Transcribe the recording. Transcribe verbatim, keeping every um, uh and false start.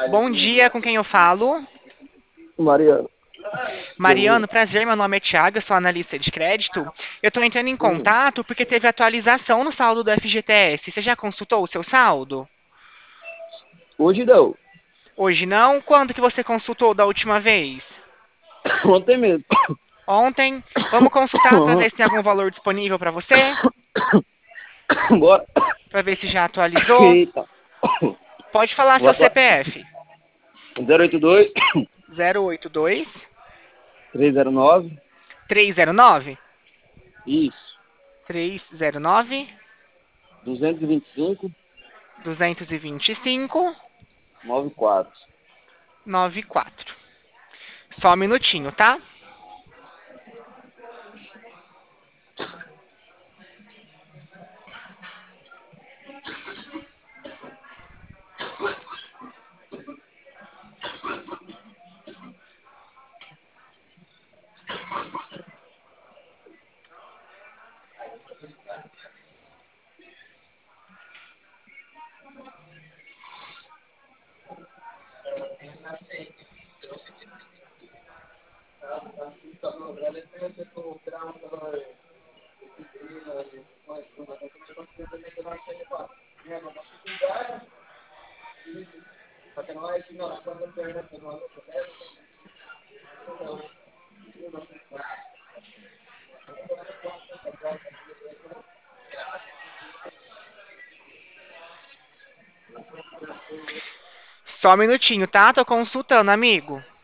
Bom dia, com quem eu falo? Mariano. Mariano, prazer, meu nome é Thiago, eu sou analista de crédito. Eu estou entrando em Hum, contato porque teve atualização no saldo do F G T S. Você já consultou o seu saldo? hoje não. Hoje não? Quando que você consultou da última vez? Ontem mesmo. Ontem? Vamos consultar para ver se tem algum valor disponível para você? Bora. Para ver se já atualizou? Eita. Pode falar Vou seu atuar. C P F. zero oito dois, zero oito dois, três zero nove. três zero nove, Isso. três zero nove, duzentos e vinte e cinco, duzentos e vinte e cinco, noventa e quatro. noventa e quatro. Só um minutinho, tá? Só um minutinho, tá? Tô consultando, amigo.